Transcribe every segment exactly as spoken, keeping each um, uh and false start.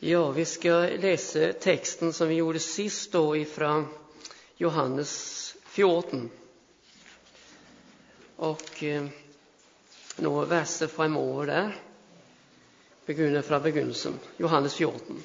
Ja, vi ska läsa texten som vi gjorde sist då ifrån Johannes fjorton. Och eh, några verser framåt där. Begynner från begynnelsen. Johannes fjorton.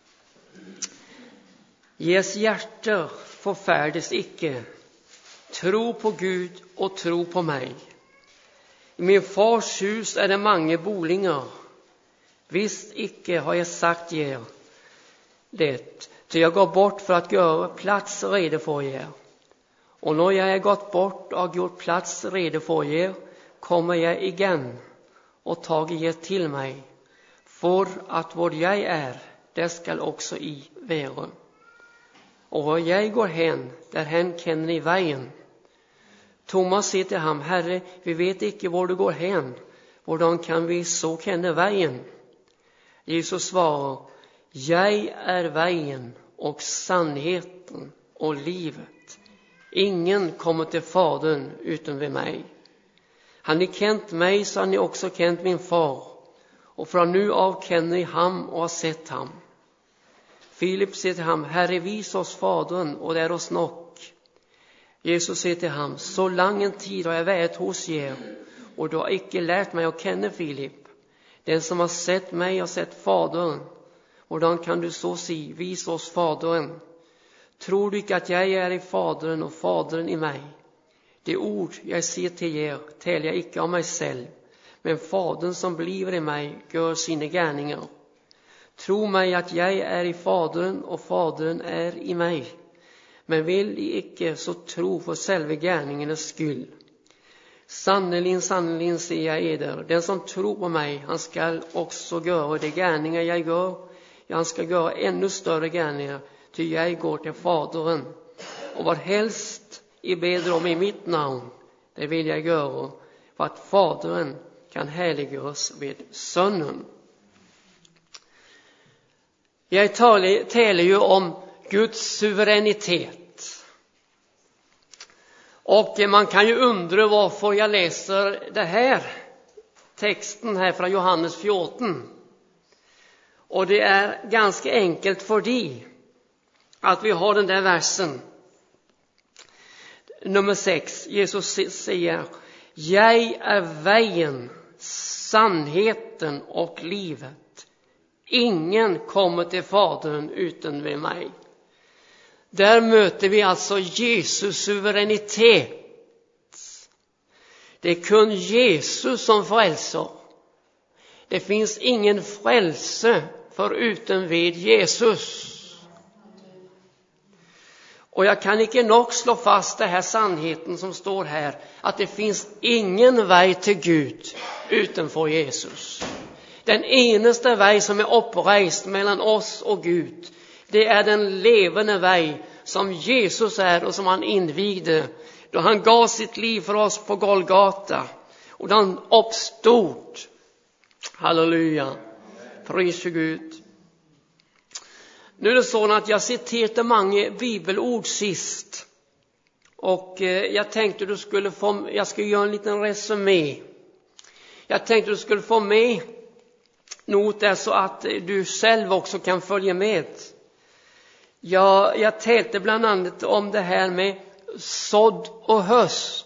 Jes hjärter förfärdes icke. Tro på Gud och tro på mig. I min fars hus är det många bolingar. Visst icke har jag sagt er det, till jag går bort för att göra plats redo för er. Och när jag är gått bort och gjort plats redo för er, kommer jag igen och tager er till mig, för att vad jag är, det skall också i vara. Och var jag går hen, därhen känner ni vägen. Thomas säger till ham, Herre, vi vet icke var du går hen, hvordan kan vi så känna vägen? Jesus svarar, jag är vägen och sannheten och livet. Ingen kommer till Fadern utan vid mig. Har ni känt mig så har ni också känt min far. Och från nu av känner ni ham och har sett ham. Filip säger till ham, Herre, vis oss Fadern och det är oss nog. Jesus säger till ham, så lång en tid har jag varit hos er och du har icke lärt mig att känna Filip. Den som har sett mig har sett Fadern. Och då kan du så se, vis oss Fadern. Tror du inte att jag är i Fadern och Fadern i mig? Det ord jag säger till er talar jag icke av mig själv. Men Fadern som blir i mig gör sina gärningar. Tro mig att jag är i Fadern och Fadern är i mig. Men vill I icke så tro för själva gärningarnas skull. Sannolikt, sannolikt säger jag eder, den som tror på mig, han skall också göra de gärningar jag gör. Ja, han ska göra ännu större gärningar, ty jag går till Fadern. Och vad helst I ber om i mitt namn, det vill jag göra, för att Fadern kan härliggöras vid Sonen. Jag talar, talar ju om Guds suveränitet. Och man kan ju undra varför jag läser det här texten här från Johannes fjorton. Och det är ganska enkelt för dig att vi har den där versen. Nummer sex. Jesus säger, jag är vägen, sannheten och livet. Ingen kommer till Fadern utan vid mig. Där möter vi alltså Jesus suveränitet. Det är kun Jesus som frälser. Det finns ingen frälse förutom vid Jesus. Och jag kan inte nog slå fast det här sannheten som står här. Att det finns ingen väg till Gud utanför Jesus. Den enaste väg som är upprest mellan oss och Gud, det är den levande väg som Jesus är och som han invigde då han gav sitt liv för oss på Golgata. Och då han uppstod. Halleluja. Pris för Gud. Nu är det så att jag citerade många bibelord sist. Och eh, jag tänkte du skulle få, jag ska göra en liten resumé. Jag tänkte du skulle få med något där så att du själv också kan följa med. Jag, jag tänkte bland annat om det här med sådd och höst.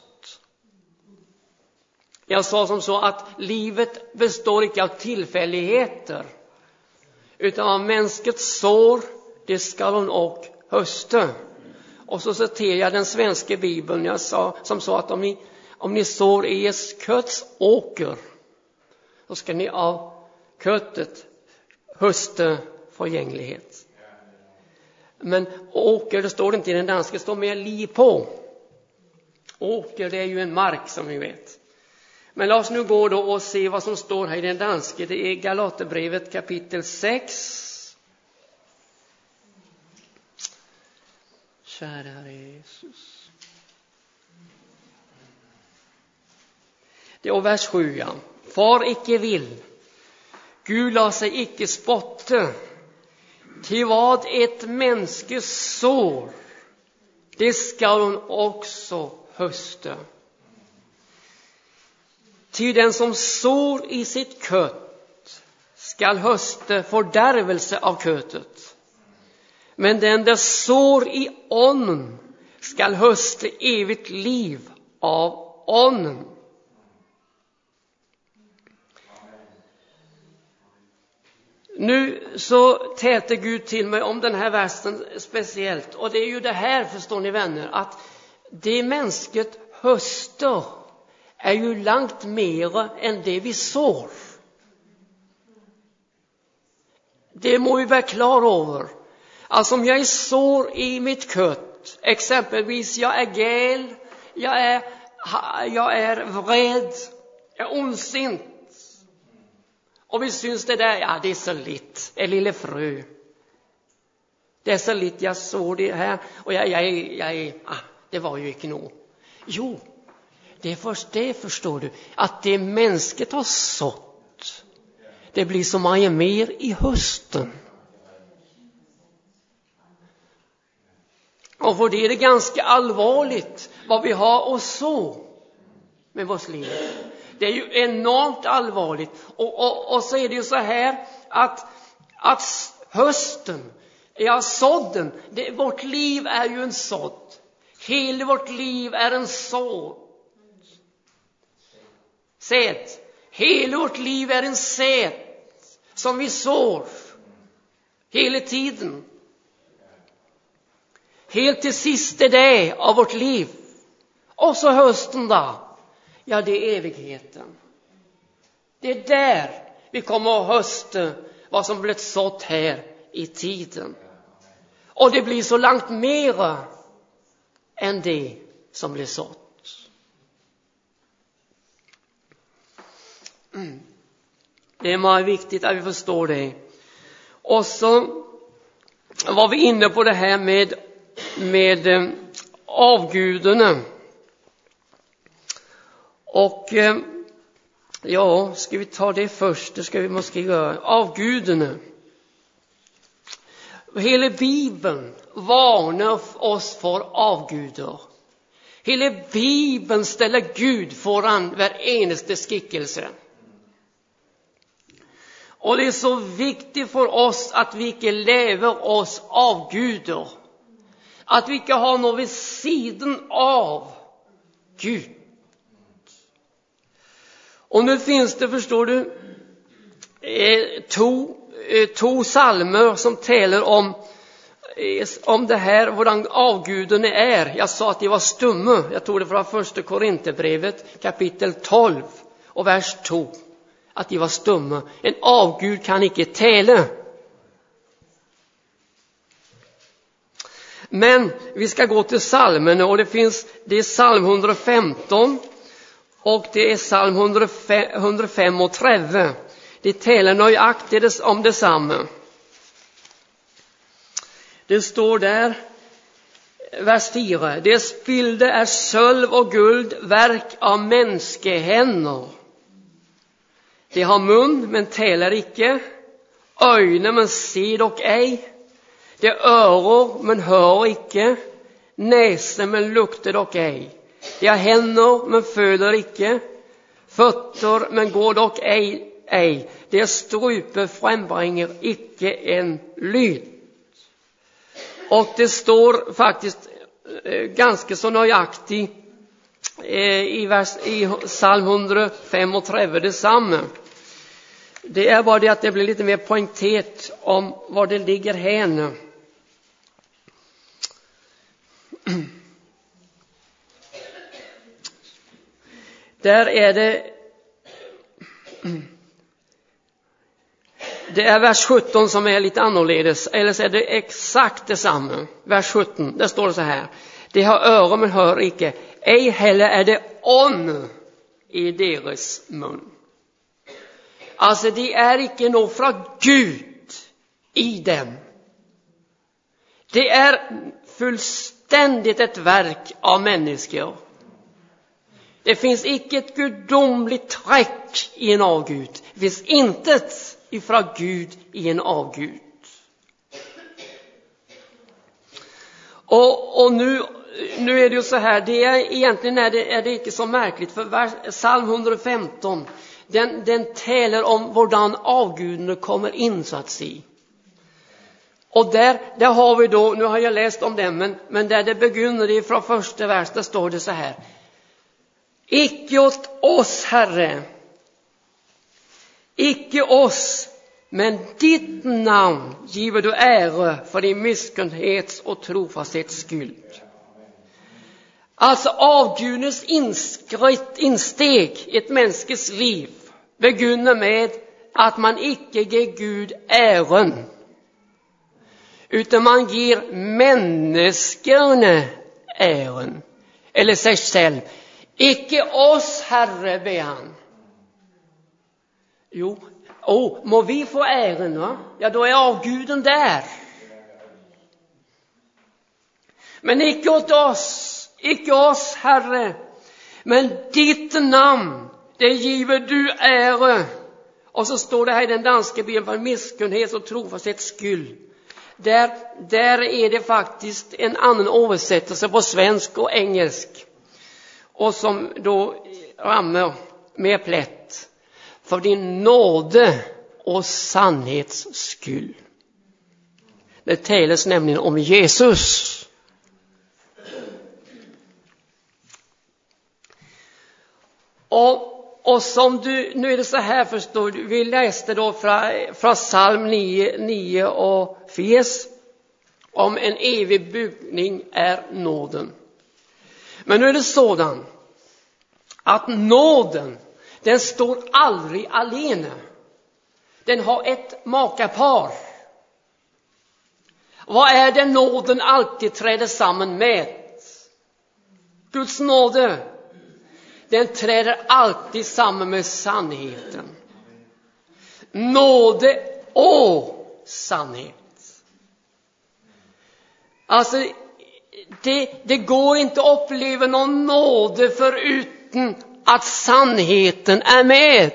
Jag sa som så att livet består inte av tillfälligheter. Utan av mänskets sår, det skall hon och hösta. Och så citerar jag den svenska bibeln. Jag sa som så att om ni, om ni sår i es kötts åker, då ska ni av köttet hösta förgänglighet. Men åker, det står inte i den danska, det står med li på. Åker, det är ju en mark som vi vet. Men låt oss nu gå då och se vad som står här i den danska. Det är Galaterbrevet kapitel sex. Kära Herre Jesus. Det är vers sju, ja. Far icke vill. Gud la sig icke spotta. Till vad ett mänskes sår, det skall hon också hösta. Ty den som sår i sitt kött skall höste fördärvelse av köttet. Men den där sår i ånden skall höste evigt liv av ånden. Nu så täter Gud till mig om den här versen speciellt. Och det är ju det här, förstår ni vänner, att det mänskligt höster är ju långt mer än det vi sår. Det må vi vara klar över. Alltså om jag är sår i mitt kött, exempelvis jag är gäl, jag är, jag är vred, jag är ondsint. Och vi syns det där, ja det är så lite, en lille frö. Det är så lite, jag såg det här och jag, jag, jag, jag ah, det var ju inte nog. Jo, det är först det förstår du, att det mänskligt har sått. Det blir så mycket mer i hösten. Och för det är det ganska allvarligt vad vi har och så med vårt liv. Det är ju enormt allvarligt. Och, och, och så är det ju så här att, att hösten, ja sådden, det, vårt liv är ju en sådd. Hela vårt liv är en sådd. Säd. Hela vårt liv är en säd som vi sår hela tiden. Helt till sista dag av vårt liv. Och så hösten då. Ja, det är evigheten. Det är där vi kommer att hösta vad som blivit sått här i tiden. Och det blir så långt mera än det som blir sått. Mm. Det är mycket viktigt att vi förstår det. Och så var vi inne på det här med, med eh, avgudarna. Och eh, ja, ska vi ta det först? Det ska vi måste göra. Avgudarna. Hela Bibeln varnar oss för avgudar. Hela Bibeln ställer Gud föran var enaste skickelse. Och det är så viktigt för oss att vi inte lever oss avgudar. Att vi inte har något vid sidan av Gud. Och nu finns det, förstår du, eh, två, eh, två salmer som talar om, eh, om det här, hvordan avgudarna är. Jag sa att de var stumma. Jag tror det var första Korinthierbrevet, kapitel tolv och vers två. Att de var stumma. En avgud kan icke tala. Men vi ska gå till salmerna och det finns, det är psalm hundrafemton. Och det är psalm hundrafem och trettio. Det talar nöjaktigt om detsamma. Det står där, vers fyra. Det spilde är sölv och guld, verk av mänskehänder. Det har mun, men talar icke. Ögon, men ser dock ej. Det öron, men hör icke. Näse, men luktar dock ej. De har händer, men föder icke. Fötter, men går dock ej. ej. De strupe frambringar icke en lyd. Och det står faktiskt eh, ganska så nöjaktigt eh, i, vers, i psalm hundrafem och trettio detsamma. Det är bara det att det blir lite mer poängterat om var det ligger här nu. Där är det det är vers sjutton som är lite annorledes, eller så är det exakt detsamma. Vers sjutton, där står det så här: de har öron men hör icke, ej heller är det on i deras mun. Alltså det är icke något från Gud i dem. Det är fullständigt ett verk av människor. Det finns icke ett gudomligt träck i en avgud. Det finns intet ifrån Gud i en avgud. Och, och nu, nu är det ju så här, det är, egentligen är det, är det inte så märkligt, för vers, psalm hundrafemton, den, den talar om hvordan avgudene kommer in så att säga. Och där, där har vi då, nu har jag läst om det, men, men där det begynner ifrån första vers, där står det så här. Icke åt oss, Herre, icke oss, men ditt namn giver du ära för din miskunnhets och trofasthets skuld. Alltså avgudens inskritt, insteg i ett mänskes liv begynner med att man icke ger Gud ären, utan man ger människorna ären, eller sig själv. Icke oss, Herre, ber han. Jo, oh, må vi få ären, va? Ja, då är avguden där. Men icke åt oss, icke oss, Herre, men ditt namn, det giver du ära. Och så står det här i den danska bibeln, för miskunnhet och trofasthets skuld. Där, där är det faktiskt en annan översättelse på svensk och engelsk. Och som då rammer med plätt. För din nåde och sannhets skull. Det talas nämligen om Jesus. Och, och som du, nu är det så här förstår du, vi läste då från, från psalm nio, nio och fes om en evig byggning är nåden. Men nu är det sådan att nåden, den står aldrig alene. Den har ett makapar. Vad är det nåden alltid träder samman med? Guds nåde. Den träder alltid samman med sannheten. Nåde och sannhet. Alltså, det, det går inte att uppleva någon nåde förutom att sannheten är med.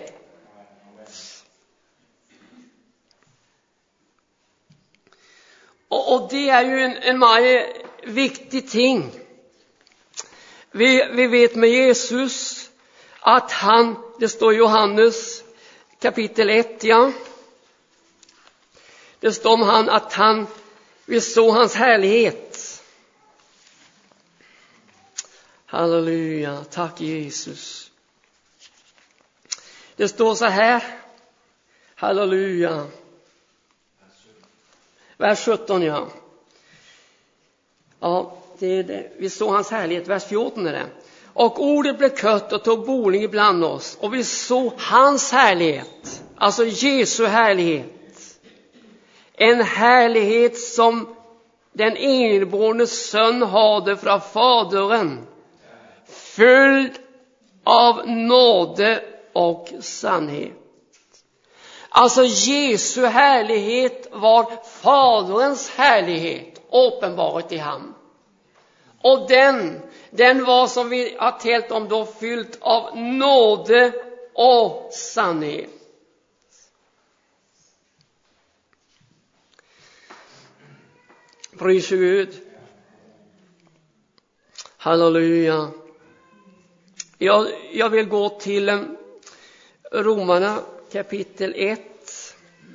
Och, och det är ju en, en mycket viktig ting. Vi, vi vet med Jesus att han, det står Johannes kapitel ett, ja. Det står om han att han, vi såg hans härlighet. Halleluja, tack Jesus. Det står så här, halleluja. Vers sjutton, ja. Ja, det är det. Vi såg hans härlighet, vers fjorton är det. Och ordet blev kött och tog boning ibland oss. Och vi såg hans härlighet, alltså Jesu härlighet. En härlighet som den enbårne son hade från Faderen. Fylld av nåde och sannhet. Alltså Jesu härlighet var Faderens härlighet, uppenbarat i ham. Och den, den var som vi har talat om då fylld av nåde och sannhet. Pris Gud. Halleluja. Jag, jag vill gå till Romarna kapitel ett.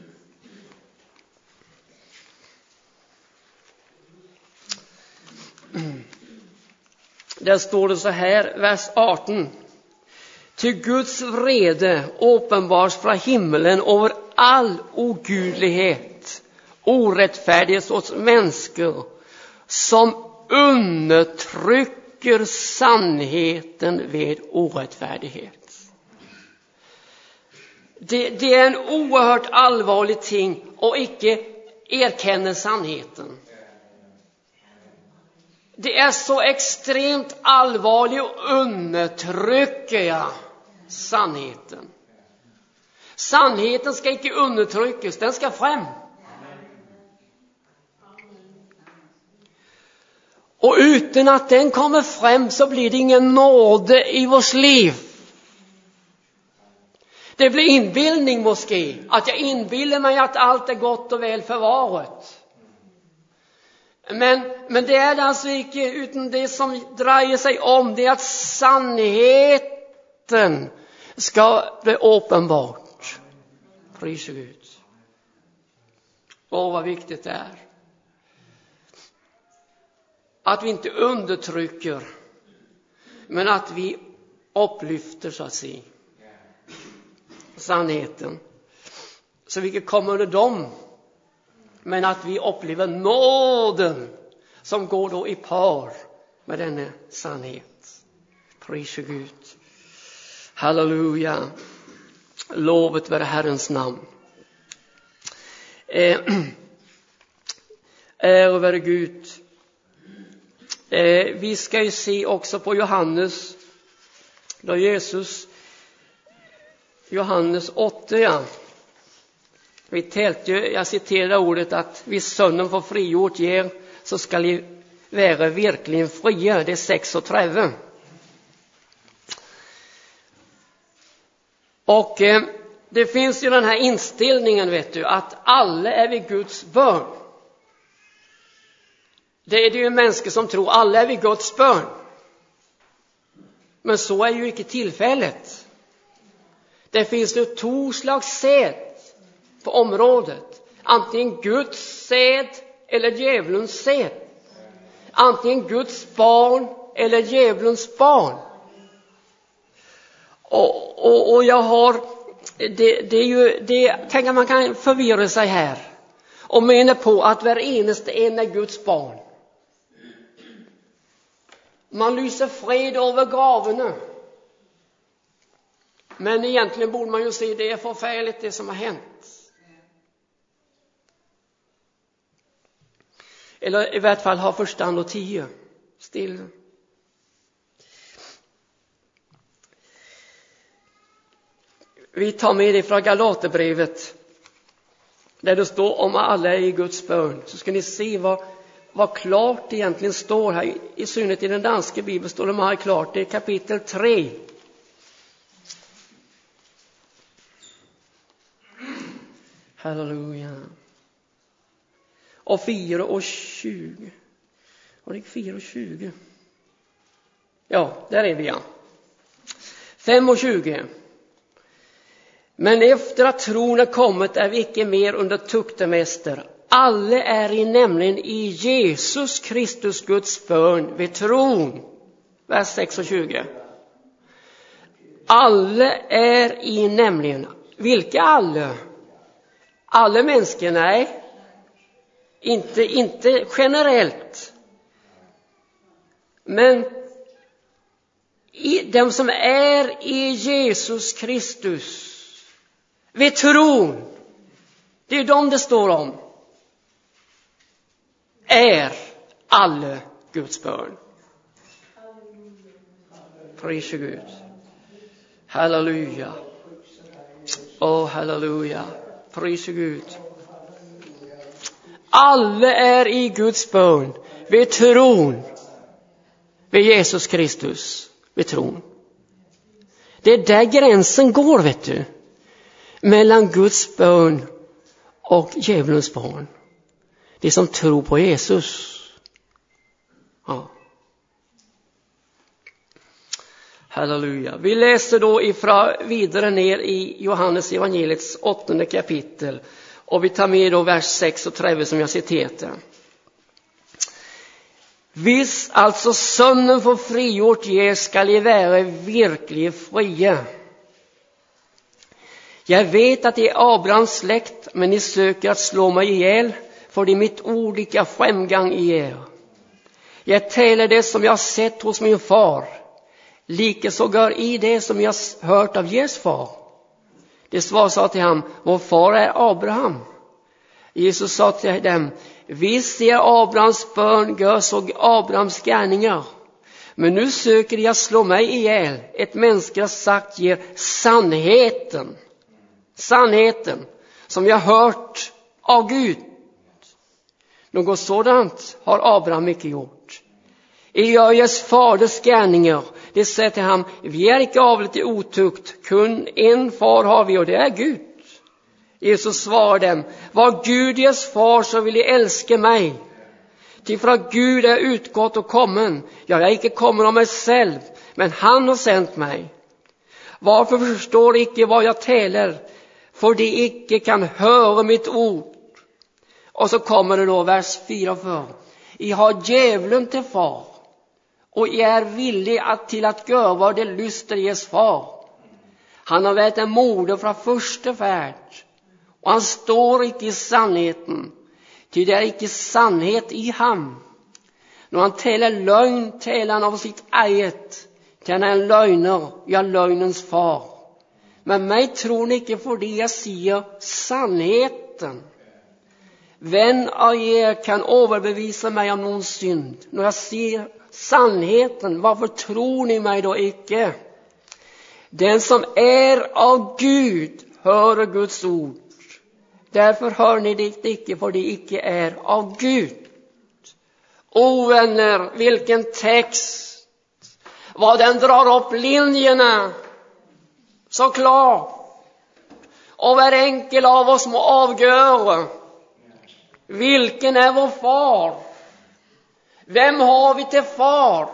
Där står det så här, vers arton. Ty Guds vrede uppenbars från himmelen över all ogudlighet, orättfärdighet hos människor som undertrycker sannheten vid orättfärdighet. Det, det är en oerhört allvarlig ting och icke erkänna sannheten. Det är så extremt allvarligt och undertrycker jag sannheten. Sannheten ska icke undertryckas, den ska fram. Och utan att den kommer fram så blir det ingen nåde i vårt liv. Det blir inbildning måske, att jag inbillar mig att allt är gott och väl förvarat. Men, men det är alltså inte, utan det som drar sig om, det är att sannheten ska bli uppenbart. Pris Gud. Åh, vad viktigt det är. Att vi inte undertrycker, men att vi upplyfter, så att säga, sannheten. Så vi kan komma under dem, men att vi upplever nåden som går då i par med denna sannhet. Pris Gud. Halleluja. Lovet vare Herrens namn. Eh, ära vare Gud. Eh, vi ska ju se också på Johannes, då Jesus, Johannes åtta, ja. Vi tälte, jag citerar ordet att vid sönnen får frigjort ger, så ska ni vara verkligen fria. Det är sex och träve. Och eh, det finns ju den här inställningen, vet du, att alla är vi Guds barn. Det är det ju människor som tror alla är vi Guds barn. Men så är ju inte tillfället. Det finns ju två slags säd på området. Antingen Guds säd eller djävulens säd. Antingen Guds barn eller djävulens barn. Och, och, och jag har, det, det är ju, det kan man kan förvirra sig här. Och mena på att var enaste en är Guds barn. Man lyser fred över gravarna. Men egentligen borde man ju se det är förfärligt det som har hänt. Eller i vart fall ha förstand och tio. Still. Vi tar med det från Galaterbrevet, där det står om alla är i Guds barn. Så ska ni se vad, vad klart det egentligen står här. I synnerhet i den danska bibeln står det här klart. Det är kapitel tre. Halleluja. Och fyra och tjugo. Och det är fyra och tjugo. Ja, där är vi, ja. Fem och tjugo. Men efter att tron är kommit är vi icke mer under tuktemäster. Alla är i nämligen i Jesus Kristus Guds barn vid tron. Vers sex och tjugo. Alla är i nämligen. Vilka alla? Alla människor? Nej. Inte, inte generellt. Men i, de som är i Jesus Kristus vid tron, det är dem det står om, är alla Guds barn. Pris Gud. Halleluja. Åh, halleluja. Pris Gud. Alla är i Guds barn vid tron, vid Jesus Kristus, vid tron. Det är där gränsen går, vet du, mellan Guds barn och djävulens barn. Det som tror på Jesus. Ja. Halleluja. Vi läser då ifrån vidare ner i Johannes evangeliets åttonde kapitel. Och vi tar med då vers sex och tretton som jag citerade. Vis alltså sönnen får frigjort ger skall I vara verkligt fria. Jag vet att det är Abrahams släkt, men ni söker att slå mig ihjäl, för det är mitt olika framgång i er. Jag talar det som jag har sett hos min far, likaså gör I det som jag har hört av Jes far. Det svar sa till ham, vår far är Abraham. Jesus sa till dem, visst är Abrahams barn gör så Abrahams gärningar. Men nu söker jag slå mig ihjäl. Ett människa har sagt ger sannheten. Sannheten som jag hört av Gud. Något sådant har Abraham inte gjort. I Jes faders gärningar, det säger till ham, vi är inte avlet i otukt, kun en far har vi och det är Gud. Jesus svarade dem, var Gud Jes far så vill I älska mig. Till för att Gud är utgått och kommen, jag är inte kommen av mig själv, men han har sänt mig. Varför förstår icke vad jag talar? För de icke kan höra mitt ord. Och så kommer det då vers fyra och fem. I har djävulen till far, och I är villig att till att göra vad det lyster ges far. Han har varit en moder från första färd, och han står icke i sannheten, ty det är icke sannhet i ham. När han talar lögn, talar han av sitt eget, till han är en lögner, ja, lögnens far. Men mig tror ni icke för det jag säger sannheten. Vem av er kan överbevisa mig om någon synd? När jag säger sannheten, varför tror ni mig då icke? Den som är av Gud hör Guds ord. Därför hör ni det icke, för det icke är av Gud. O vänner, vilken text! Vad den drar upp linjerna så klart. Och var enkel av oss må avgöra. Vilken är vår far? Vem har vi till far?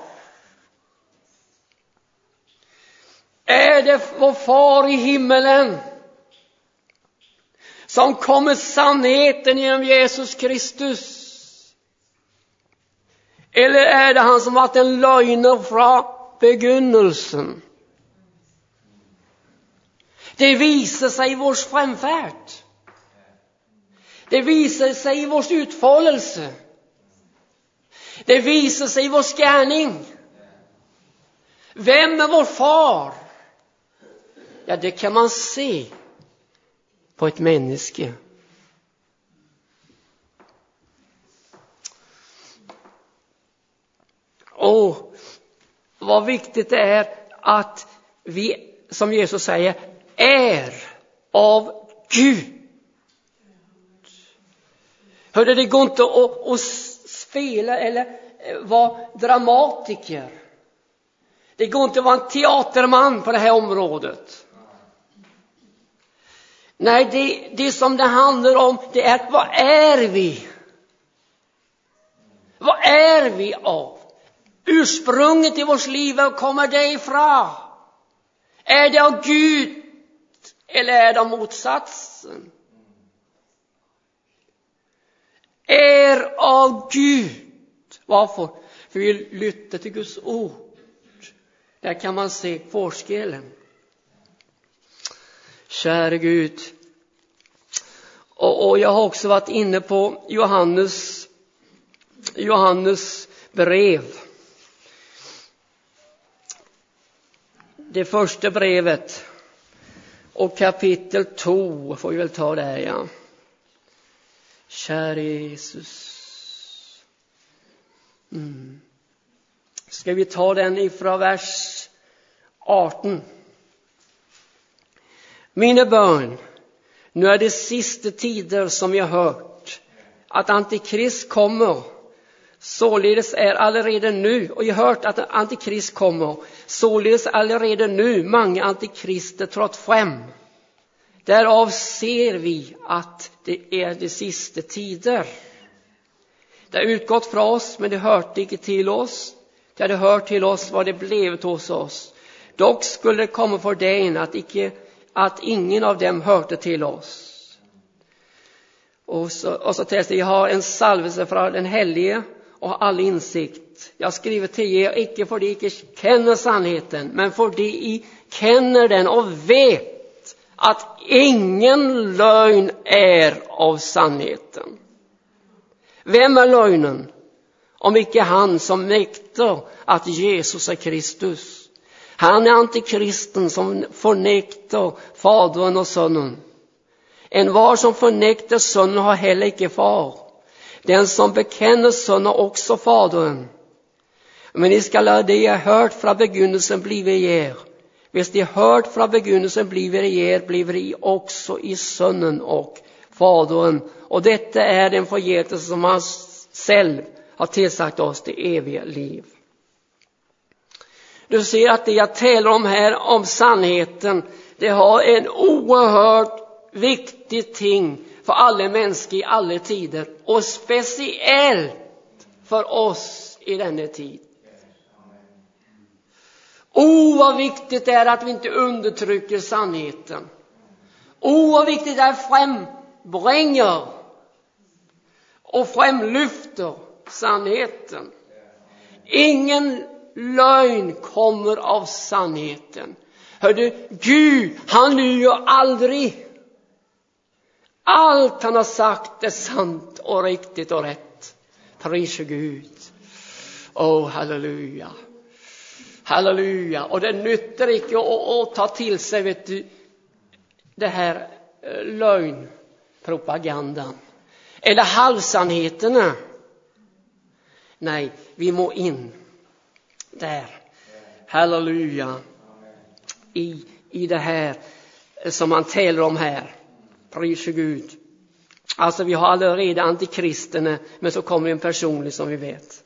Är det vår far i himmelen som kommer sannheten genom Jesus Kristus? Eller är det han som varit en lögner från begynnelsen? Det visar sig i vår framfärd. Det visar sig i vår utförelse. Det visar sig i vår gärning. Vem är vår far? Ja, det kan man se på ett människa. Och vad viktigt det är att vi, som Jesus säger, är av Gud. Hörde, det går inte att, att spela eller vara dramatiker. Det går inte att vara en teaterman på det här området. Nej, det, det som det handlar om, det är vad är vi? Vad är vi av? Ursprunget i vårt liv, kommer det ifrån? Är det av Gud eller är det av motsatsen? Är av Gud. Varför? För vi lyssnar till Guds ord. Där kan man se forskellen. Kära Gud. Och, och jag har också varit inne på Johannes, Johannes brev. Det första brevet. Och kapitel två får vi väl ta där, ja. Kära Jesus. Mm. Ska vi ta den ifrån vers arton. Mina barn, nu är det sista tider som jag hört att antikrist kommer. Således är allerede nu, och jag har hört att antikrist kommer, således allerede nu många antikrister trått fram. Därav ser vi att det är de sista tider. Det har utgått från oss, men det hörde inte till oss. Det hade hört till oss vad det blev hos oss. Dock skulle det komma för den att, icke, att ingen av dem hörde till oss. Och så, och så tills jag har en salvelse från den helige och har all insikt. Jag skriver till er, icke för de icke känner sannheten, men för de känner den och vet att ingen lögn är av sannheten. Vem är lögnen? Om icke han som nektar att Jesus är Kristus. Han är antikristen som förnektar Fadern och Sonen. En var som förnektar Sonen har heller icke far. Den som bekänner Sonen har också Fadern. Men ni skall ha det jag hört från begynnelsen blive er. Hvis de hört från begynnelsen bliver er, bliver de också i Sonen och Fadern. Och detta är den förgätelse som han själv har tillsagt oss till eviga liv. Du ser att det jag talar om här, om sannheten, det har en oerhört viktig ting för alla människor i alla tider. Och speciellt för oss i denna tid. O, vad viktigt det är att vi inte undertrycker sannheten. O, vad viktigt det är att frambringar och framlyfter sannheten. Ingen lögn kommer av sannheten. Hör du, Gud, han ljuger aldrig. Allt han har sagt är sant och riktigt och rätt. Pris Gud. Åh, halleluja. Halleluja. Och det nyttar inte att, att ta till sig, vet du, det här lögnpropagandan. Eller halvsannheterna. Nej, vi må in där. Halleluja. I, i det här som man talar om här. Pris Gud. Alltså vi har allerede antikristerna, men så kommer en personlig som vi vet.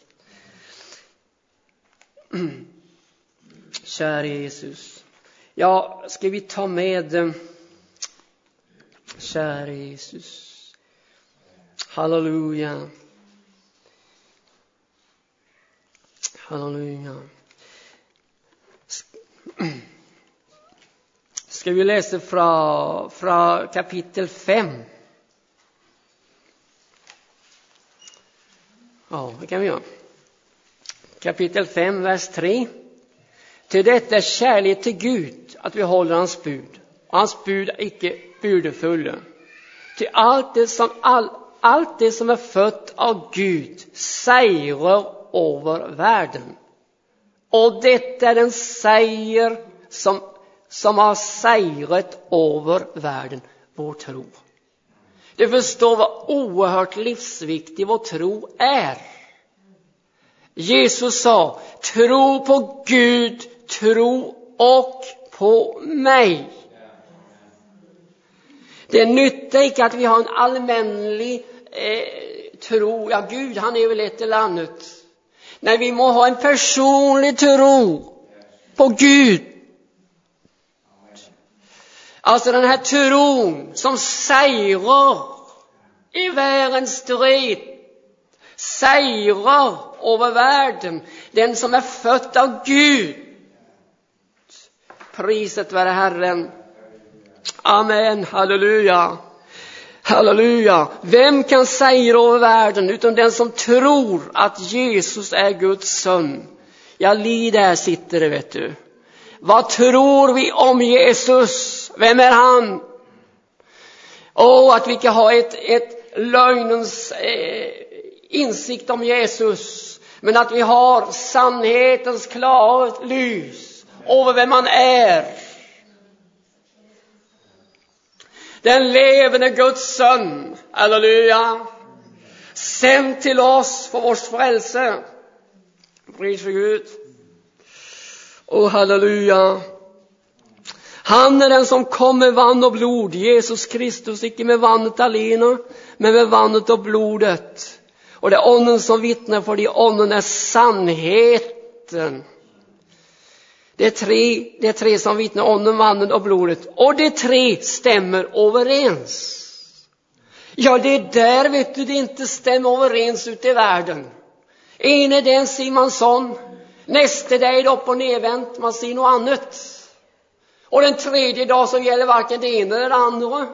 Mm. Kära Jesus. Ja, ska vi ta med kära Jesus. Halleluja. Halleluja. Ska vi läsa från, från kapitel fem? Ja, det kan vi göra. Kapitel fem, vers tre. Till detta är kärlek till Gud, att vi håller hans bud. Och hans bud är icke budefulla. Till allt det som, all, allt det som är fött av Gud segrar över världen. Och detta är den seger som, som har segrat över världen, vår tro. Du förstår vad oerhört livsviktig vår tro är. Jesus sa, tro på Gud, tro och på mig. Det nyttar inte att vi har en allmänlig eh, tro. Ja, Gud, han är väl ett eller annat. Nej, vi må ha en personlig tro på Gud. Alltså den här tron som segrar i världens strid, segrar över världen, den som är född av Gud. Priset vare Herren. Amen, halleluja. Halleluja. Vem kan segra över världen utan den som tror att Jesus är Guds son? Ja, li där sitter det, vet du. Vad tror vi om Jesus? Vem är han? Och att vi kan ha ett, ett lögnens eh, insikt om Jesus. Men att vi har sannhetens klara lys över vem man är. Den levande Guds son. Halleluja. Sänd till oss för vårt frälse. Pris för Gud. Och halleluja. Han är den som kom med vann och blod. Jesus Kristus, icke med vannet alena, men med vannet och blodet. Och det är ånden som vittnar, för det ånden är sannheten. Det är tre, det är tre som vittnar, ånden, vannet och blodet. Och det tre stämmer överens. Ja, det är där, vet du, det inte stämmer överens ute i världen. En är den Simonsson. Nästa dag är det upp och nedvänt, man ser något annat. Och den tredje dag så gäller varken det ena eller det andra.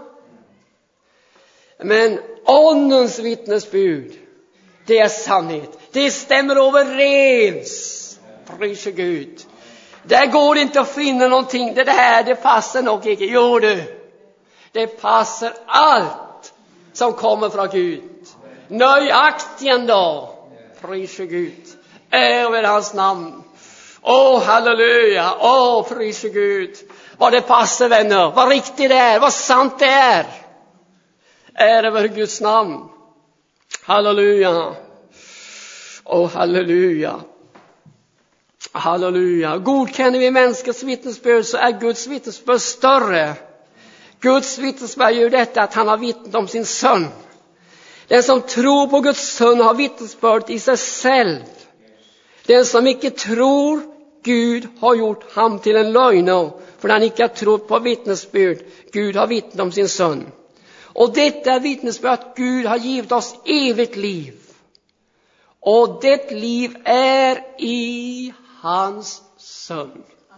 Men åndens vittnesbud, det är sanning. Det stämmer överens. Pris Gud. Där går det inte att finna någonting. Det här, det passar nog inte. Jo du. Det passar allt som kommer från Gud. Nöjaktigen då. Pris Gud. Över hans namn. Åh, halleluja. Åh, pris Gud. Vad det passar, vänner. Vad riktigt det är. Vad sant det är. Är över Guds namn. Halleluja. Åh, halleluja. Halleluja. Godkänner vi människors vittnesbörd, så är Guds vittnesbörd större. Guds vittnesbörd gör detta, att han har vittnat om sin son. Den som tror på Guds son har vittnesbörd i sig själv. Den som icke tror Gud har gjort ham till en lögnare, för han icke har trott på vittnesbörd. Gud har vittnat om sin son. Och detta är vittnesbörd att Gud har givit oss evigt liv. Och det liv är i hans son.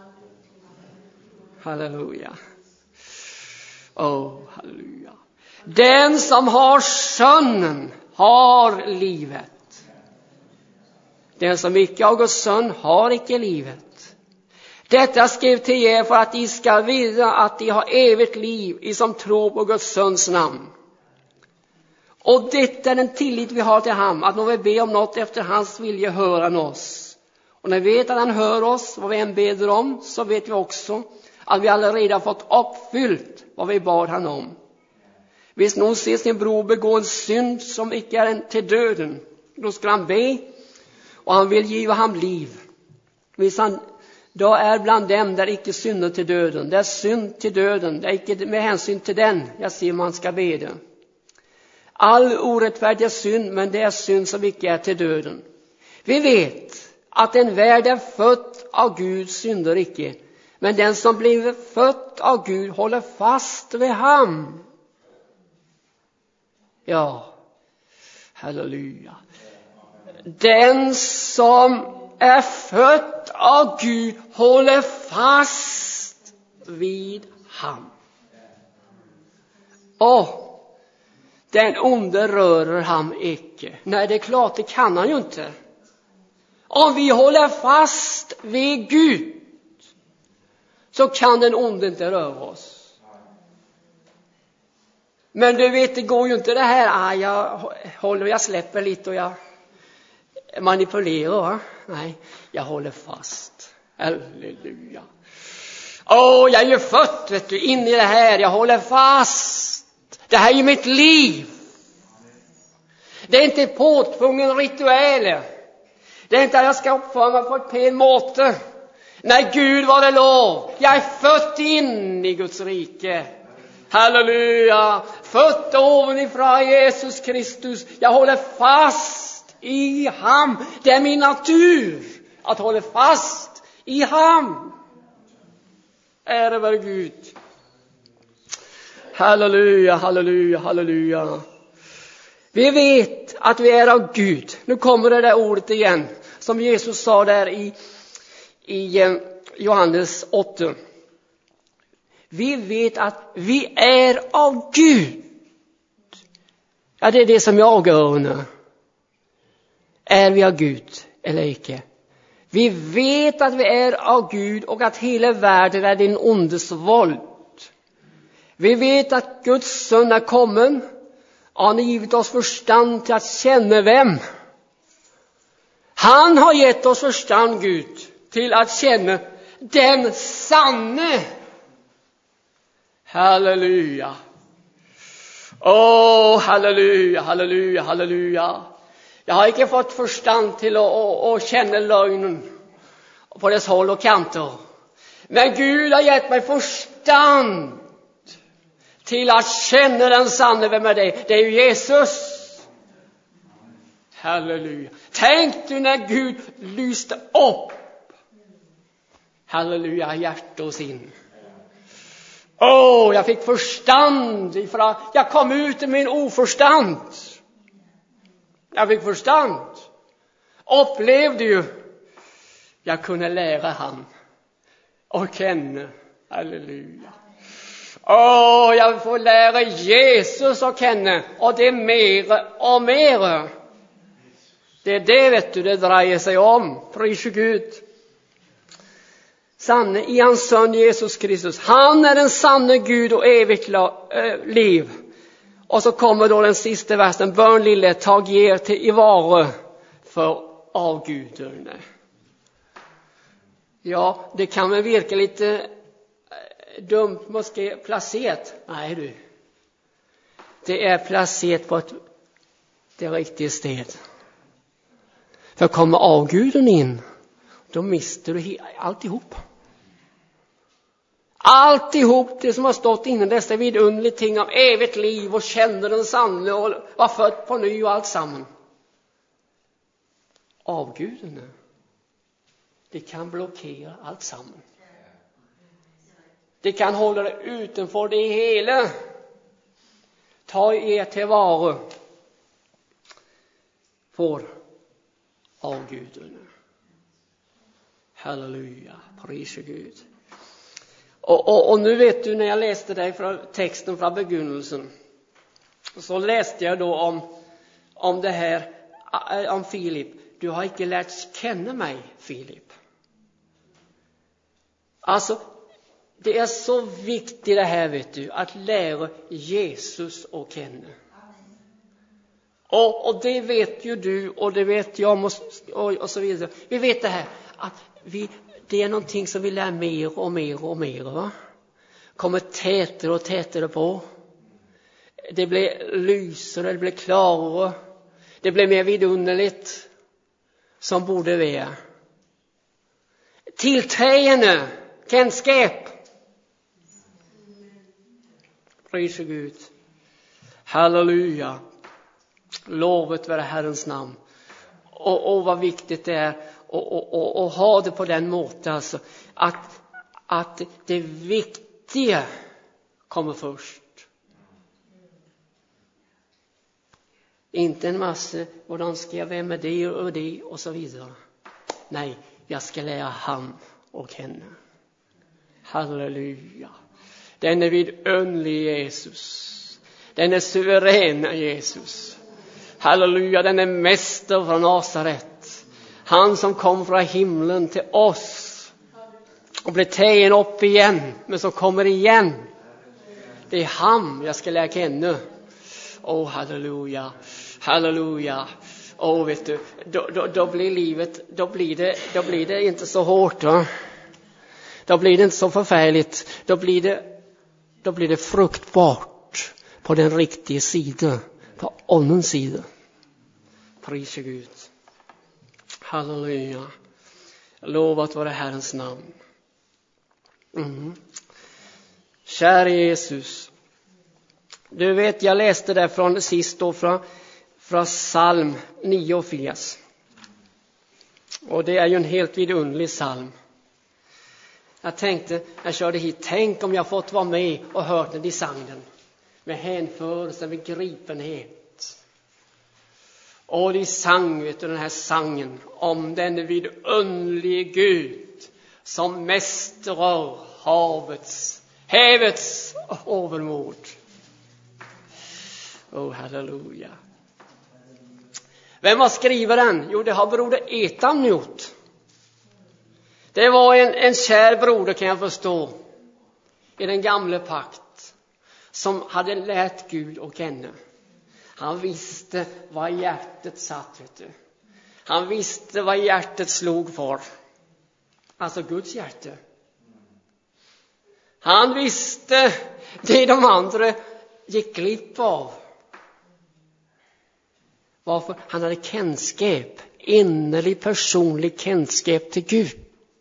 Halleluja. Oh, halleluja. Den som har sonen har livet. Den som icke har Guds son har icke livet. Detta skrev till er för att de ska veta att de har evigt liv, i som tror på Guds sons namn. Och detta är den tillit vi har till ham, att när vi ber om något efter hans vilja hör han oss. Och när vi vet att han hör oss, vad vi än beder om, så vet vi också att vi allerede har fått uppfyllt vad vi bad han om. Hvis någon ser sin bror begå en synd som icke är en till döden, då ska han be, och han vill giva ham liv. Hvis han då är bland dem där icke synder till döden, det är synd till döden, det är icke med hänsyn till den jag ser man ska beda. All orättfärdig synd, men det är synd som icke är till döden. Vi vet att en värld är född av Gud synder icke, men den som blir född av Gud håller fast vid ham. Ja, halleluja. Den som är född av Gud håller fast vid ham. Och den onde rörer ham icke. Nej, det är klart, det kan han ju inte. Om vi håller fast vid Gud, så kan den onde inte röra oss. Men du vet, det går ju inte det här. Ah, jag håller, jag släpper lite och jag manipulerar. Va? Nej, jag håller fast. Halleluja. Åh, jag är ju född, vet du, in i det här. Jag håller fast. Det här är ju mitt liv. Det är inte påtvungen rituell. Det är inte att jag ska uppföra mig på ett pen måte. Nej, Gud var det lov. Jag är född in i Guds rike. Halleluja. Född ovanifrån Jesus Kristus. Jag håller fast i ham. Det är min natur att hålla fast i ham. Ära vare Gud. Halleluja, halleluja, halleluja. Vi vet att vi är av Gud. Nu kommer det där ordet igen som Jesus sa där i, i Johannes åtta. Vi vet att vi är av Gud. Ja, det är det som jag avgör nu. Är vi av Gud eller icke? Vi vet att vi är av Gud och att hela världen är din ondes våld. Vi vet att Guds son är kommen. Han har givit oss förstand till att känna vem. Han har gett oss förstand, Gud, till att känna den sanne. Halleluja. Åh, halleluja, halleluja, halleluja. Jag har inte fått förstand till att, att, att känna lögnen på dess håll och kanter. Men Gud har gett mig förstand till att känna den sanne. Vem är det? Det är ju Jesus. Halleluja. Tänk du när Gud lyste upp. Halleluja, hjärta och sin. Åh, oh, jag fick förstand ifrån. Jag kom ut i min oförstand. Jag fick förstand. Upplevde ju. Jag kunde lära han. Och känna. Halleluja. Åh, oh, jag får lära Jesus och känna. Och det är mer och mer. Det är det, vet du, det drar sig om. Pris Gud. Sanne i hans son Jesus Kristus. Han är den sanne Gud och evigt liv. Och så kommer då den sista versen. Börn lille, tag er till i vare för avguderne. Ja, det kan väl virka lite dumt, måske placerat. Nej du. Det är placerat på ett det riktiga sted. För kommer avguden in, då mister du alltihop. Alltihop det som har stått innan dessa vidunderliga ting av evigt liv och kände den sanne och var född på ny och allt samman. Avguden, det kan blockera allt samman. Det kan hålla det utanför det hela. Ta er till vara för avguden. Halleluja, pris Gud. Och, och, och nu vet du, när jag läste dig från texten från begynnelsen, så läste jag då om, om det här, om Filip. Du har inte lärt känna mig, Filip. Alltså, det är så viktigt det här, vet du, att lära Jesus att känna. Och, och det vet ju du, och det vet jag, och, och, och så vidare. Vi vet det här, att vi, det är någonting som vi lär mer och mer och mer, va? Kommer tätare och tätare på. Det blir lysare, det blir klarare. Det blir mer vidunderligt, som borde vara. Tillträgande, kunskap. Pris för Gud. Halleluja. Lovet vare Herrens namn. Och, och vad viktigt det är att och, och, och ha det på den måten. Alltså, att, att det viktiga kommer först. Inte en massa, hvordan ska jag vara med det och det och så vidare. Nej, jag ska lära han och henne. Halleluja. Den är vidunderlig Jesus. Den är suveräna Jesus. Halleluja, den är mäster från Nasaret. Han som kom från himlen till oss och blev tagen upp igen, men så kommer igen. Det är han jag ska lära känna. Åh, halleluja, halleluja. Åh, vet du, då, då, då blir livet, då blir det, då blir det inte så hårt, va? Då blir det inte så förfärligt. Då blir det, då blir det fruktbart på den riktiga sidan, på åndens sida. Pris för Gud. Halleluja. Lovat vare Herrens namn. Mm. Kära Jesus. Du vet, jag läste där från sist då, från, från psalm nio och fyras. Och det är ju en helt vidunderlig psalm. Jag tänkte, jag körde hit, tänk om jag fått vara med och hört när de sang den. Med hänförelse, med gripenhet. Och de sang, vet du, den här sangen om den vidunderlige Gud som mästrar havets, havets övermod. Oh, halleluja. Vem har skrivit den? Jo, det har broder Etam gjort. Det var en, en kär broder, kan jag förstå, i den gamla pakt, som hade lärt Gud och känna. Han visste vad hjärtat satt, vet du. Han visste vad hjärtat slog för. Alltså Guds hjärta. Han visste det de andra gick glipp av. Varför? Han hade kunskap, innerlig personlig kunskap till Gud.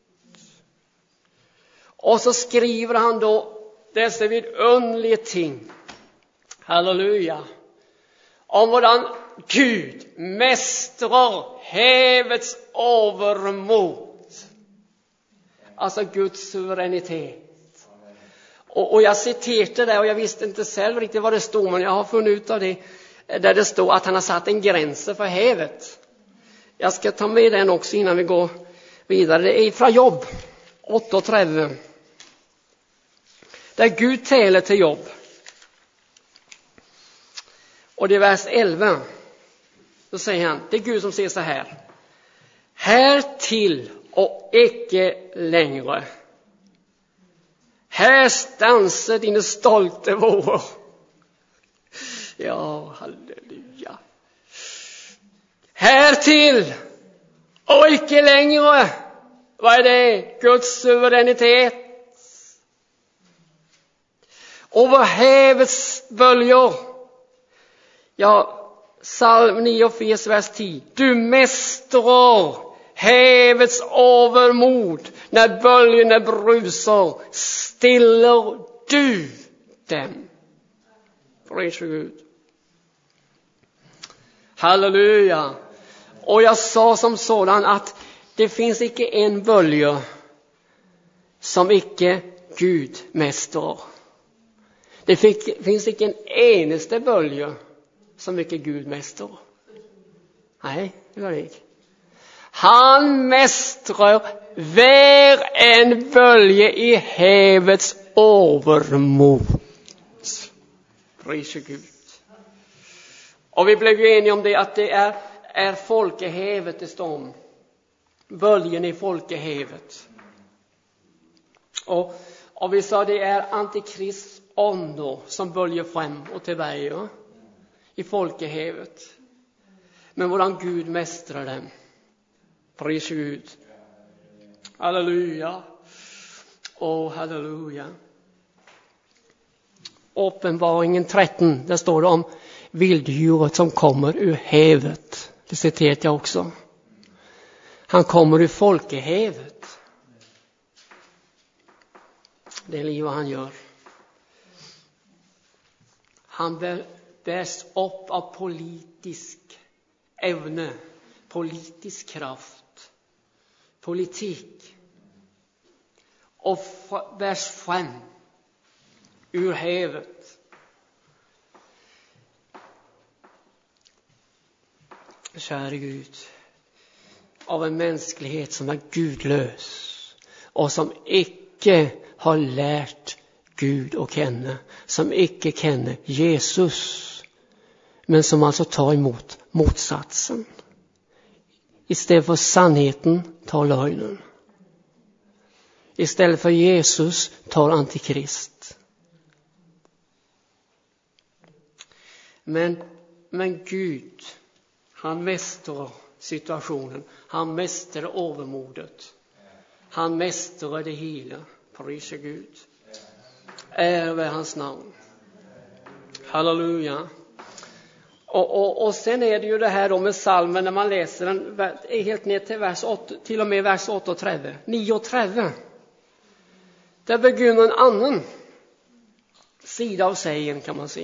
Och så skriver han då dessa vidunderliga ting. Halleluja. Om hvordan Gud mästrar havets övermod. Alltså Guds suveränitet. Och, och jag citerade det, och jag visste inte själv riktigt vad det stod, men jag har funnit ut av det. Där det står att han har satt en gräns för havet. Jag ska ta med den också innan vi går vidare. Det är från Jobb åtta och trettio. Där Gud talar till Jobb. Och det är vers elva. Då säger han, det är Gud som säger så här. Här till och icke längre. Här stanser dina stolta vågor. Ja, halleluja. Här till och icke längre. Vad är det? Guds suveränitet. Över havets böljor. Ja, psalm nio och fyra, vers tio. Du mästrar havets övermod. När böljorna brusar, stiller du dem. Pris för Gud. Halleluja. Och jag sa som sådan att det finns icke en bölja som icke Gud mästrar. Det finns icke en enaste bölja som icke Gud mästrar. Nej, det var det inte. Han mästrar Vär en bölje i havets övermod. Pris Gud. Och vi blev ju eniga om det, att det är, är folkehavet det står om. Böljen i folkehavet. Och, och vi sa det är antikrist ondo som böljer fram och tillbaka i folkehavet. Men våran Gud mästrar dem. Pris Gud. Halleluja. Åh, halleluja. Uppenbarelsen tretton, där står det om vilddjuret som kommer ur havet. Det citerar jag också. Han kommer ur folkehavet. Det är livet han gör. Han bärs upp av politisk ävne, politisk kraft, politik. Och bärs fram ur havet. Kära Gud, av en mänsklighet som är gudlös och som icke har lärt Gud och känna, som icke känner Jesus, men som alltså tar emot motsatsen. Istället för sanningen tar lögnen. Istället för Jesus tar antikrist. Men, men Gud, han mästrar situationen. Han mästrar övermodet. Han mästrar det hela. Pris Gud. Ära hans namn. Halleluja. Och, och, och sen är det ju det här då med salmen när man läser den är helt ner till vers åtta, till och med vers åtta och tretton. nio och tretton. Där begynner en annan sida av sägen kan man säga.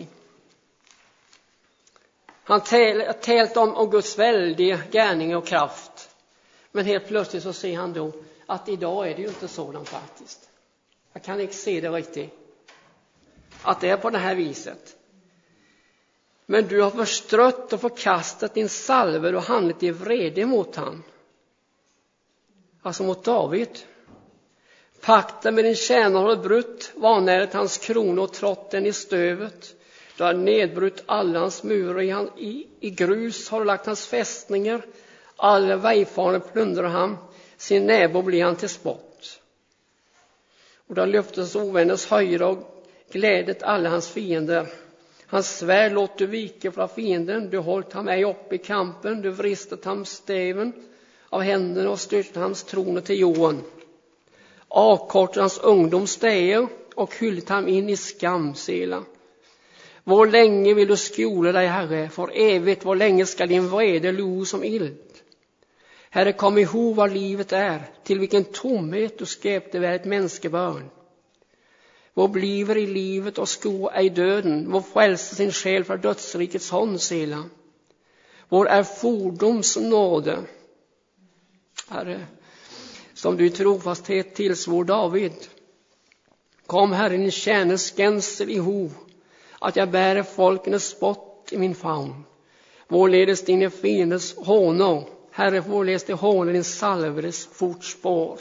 Han tält om, om Guds väldiga gärning och kraft. Men helt plötsligt så ser han då att idag är det ju inte sådant faktiskt. Jag kan inte se det riktigt. Att det är på det här viset. Men du har förstrött och förkastat din salver och handlat i vrede mot han. Alltså mot David. Pakten med din tjänare har brutt, vanäret hans krona och trått den i stövet. Du har nedbrutt alla hans murar, i, han, i, i grus har du lagt hans fästningar. Alla vägfarande plundrar han, sin näbo blir han till spott. Och då lyftes ovänners höjra och glädet alla hans fiender. Hans svärd låt du vika från fienden, du hållt ham ej upp i kampen, du vristet ham stäven av händerna och styrte hans troner till jorden. Avkortat hans ungdomsstäger och hyllt ham in i skamsela. Var länge vill du skola dig, Herre, för evigt, var länge ska din vrede lo som ild. Herre, kom ihåg vad livet är, till vilken tomhet du skapade väl ett människebarn. Vår bliver i livet och sko ej döden, vår frälsa sin själ från dödsrikets håndsela. Vår är fordoms nåde, Herre, som du i trofasthet tillsvor David. Kom, Herre, din tjänes gänsel ihov, att jag bär folkens spott i min famn. Vårledes dina fienders hånor, Herre, vårledes de hånar din salveres fotspår.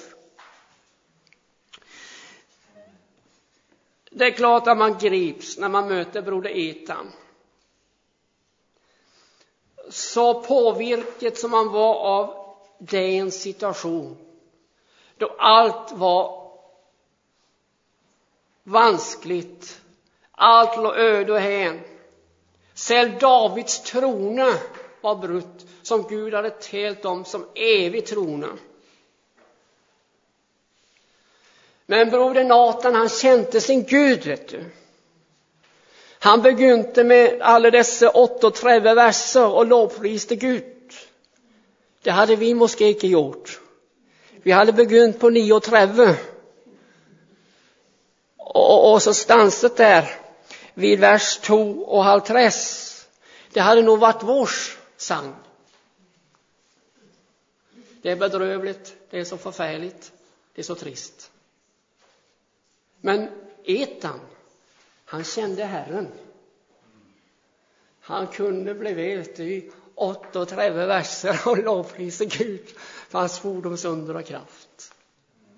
Det är klart att man grips när man möter broder Ethan. Så påvirket som man var av den situation då allt var vanskligt, allt låg öde och hän. Själv Davids trona var brutt, som Gud hade tält om som evig trona. Men broder Nathan, han kände sin Gud, vet du. Han begynte med alla dessa åtta och tretton verser och lovpriste Gud. Det hade vi måske inte gjort. Vi hade begynt på nio och tretton. Och, och så stanset där vid vers två och halv tres. Det hade nog varit vårs sang. Det är bedrövligt, det är så förfärligt, det är så trist. Men Ethan, han kände Herren. Han kunde bli vet i åtta och tretton verser och lovprisa Gud för hans fordoms under och kraft.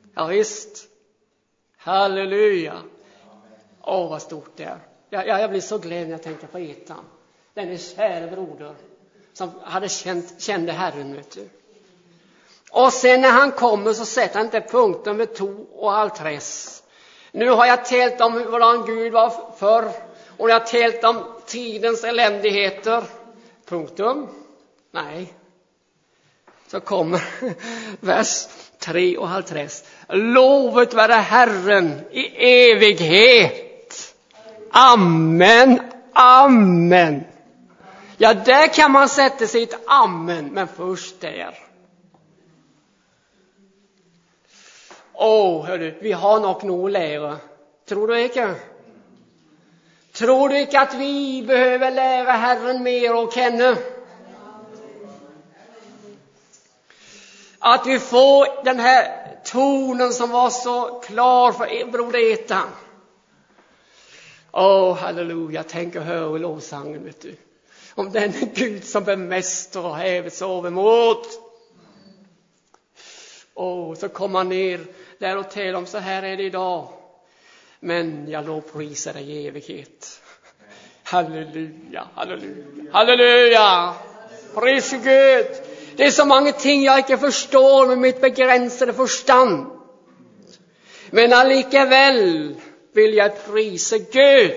Ja visst. Halleluja. Åh, oh, vad stort det är. Jag, jag, jag blir så glad när jag tänker på Etan. Den är kära broder som hade känt, kände Herren, vet du. Och sen när han kommer så sätter han inte punkten med to och altres. Nu har jag tält om hur Gud var förr. Och jag har tält om tidens eländigheter. Punktum. Nej. Så kommer vers tre och altres. Lovet vare Herren i evighet. Amen. Amen. Ja, där kan man sätta sig ett amen. Men först där. Åh, hörru, vi har nog nog lära. Tror du inte? Tror du inte att vi behöver lära Herren mer och känna? Att vi får den här tonen som var så klar för broder Etan. Åh, halleluja, tänk och hör lovsången, vet du. Om den Gud som bemästrar och hävets övermod. Åh, så kommer han ner där och talar om så här är det idag. Men jag lovprisar dig i evighet. Halleluja, halleluja, halleluja. Pris Gud. Det är så många ting jag inte förstår med mitt begränsade förstånd. Men allikeväl vill jag prisa Gud.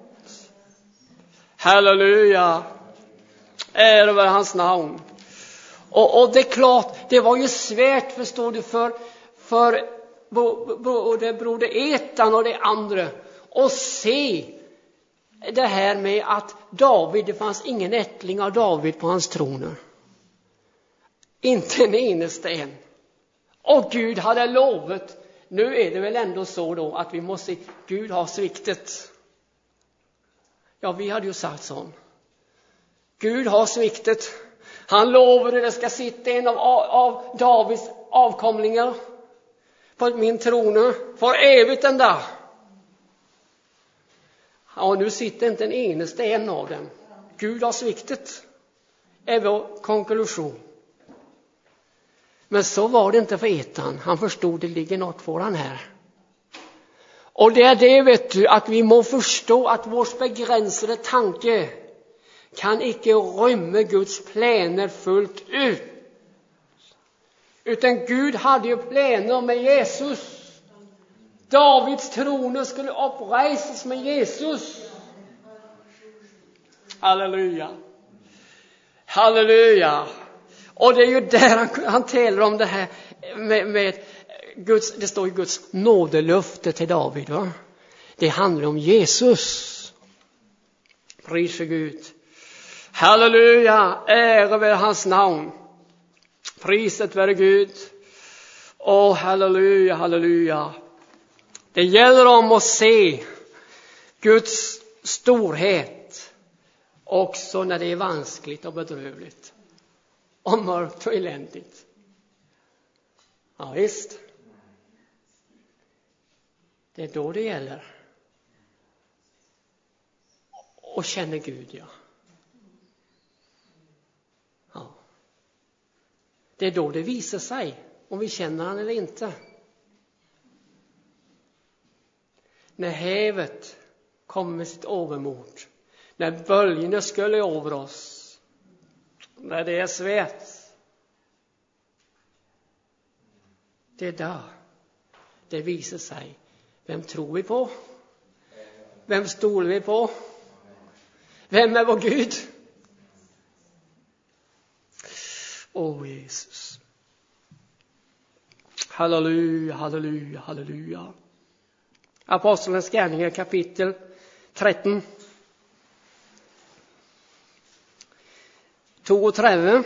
Halleluja. Ära vare hans namn. Och, och det är klart, det var ju svårt, förstår du, för, för både broder Etan och det andra att se det här med att David, det fanns ingen ättling av David på hans troner. Inte en eneste en. Och Gud hade lovat. Nu är det väl ändå så då att vi måste, Gud har sviktat. Ja, vi hade ju sagt så. Gud har sviktat. Han lovade att det ska sitta en av, av Davids avkomlingar på min trone för evigt den där. Och nu sitter inte en eneste en av dem. Gud har sviktat. Är vår konklusion. Men så var det inte för Etan. Han förstod det ligger något för han här. Och det är det, vet du, att vi må förstå att vår begränsade tanke kan icke rymma Guds planer fullt ut. Utan Gud hade ju planer med Jesus. Davids troner skulle uppresas med Jesus. Halleluja. Halleluja. Och det är ju där han, han talar om det här med, med Guds, det står ju Guds nådelöfte till David, va? Det handlar om Jesus. Pris för Gud. Halleluja. Ära vare hans namn. Priset vare Gud. Åh, halleluja, halleluja. Det gäller om att se Guds storhet också när det är vanskligt och bedrövligt. Och mörkt och eländigt. Ja, visst. Det är då det gäller. Och känner Gud, ja. Ja. Det är då det visar sig om vi känner han eller inte. När hävet kommer med sitt övermod. När böljorna skulle över oss. När det är svett. Det är där det visar sig. Vem tror vi på? Vem stolar vi på? Vem är vår Gud? Åh, Jesus. Halleluja, halleluja, halleluja. Apostelens gärningar kapitel tretton. to och trettio.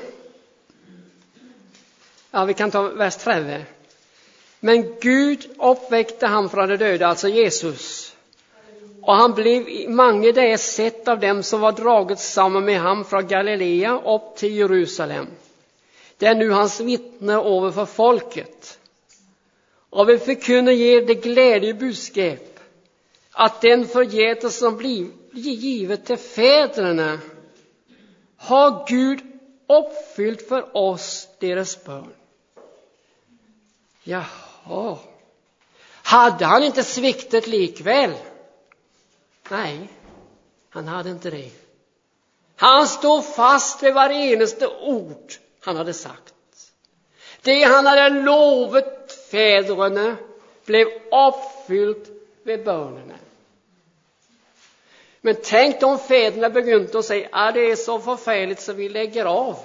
Ja, vi kan ta vers trettio. Men Gud uppväckte han från de döda, alltså Jesus. Och han blev i många dagar sett av dem som var draget samman med ham från Galilea upp till Jerusalem. Det är nu hans vittne över för folket. Och vi förkunnar ge det glädjebudskap att den förgätelse som blir givet till fäderna har Gud uppfyllt för oss deras barn. Jaha. Hade han inte sviktat likväl? Nej, han hade inte det. Han stod fast vid varje ord han hade sagt. Det han hade lovat fäderna blev uppfyllt vid bönerna. Men tänk om fäderna begynte att säga att det är så förfärligt så vi lägger av.